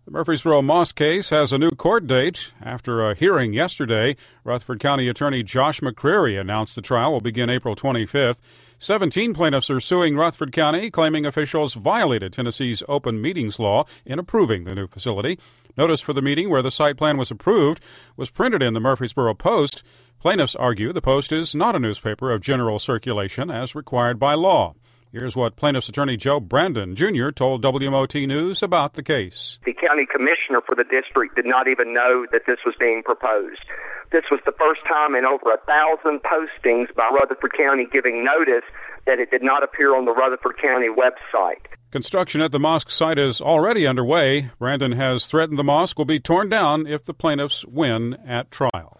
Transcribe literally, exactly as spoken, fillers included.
The Murfreesboro Mosque case has a new court date. After a hearing yesterday, Rutherford County Attorney Josh McCreary announced the trial will begin April twenty-fifth. Seventeen plaintiffs are suing Rutherford County, claiming officials violated Tennessee's open meetings law in approving the new facility. Notice for the meeting where the site plan was approved was printed in the Murfreesboro Post. Plaintiffs argue the Post is not a newspaper of general circulation as required by law. Here's what plaintiff's attorney Joe Brandon, Junior told W M O T News about the case. The county commissioner for the district did not even know that this was being proposed. This was the first time in over a thousand postings by Rutherford County giving notice that it did not appear on the Rutherford County website. Construction at the mosque site is already underway. Brandon has threatened the mosque will be torn down if the plaintiffs win at trial.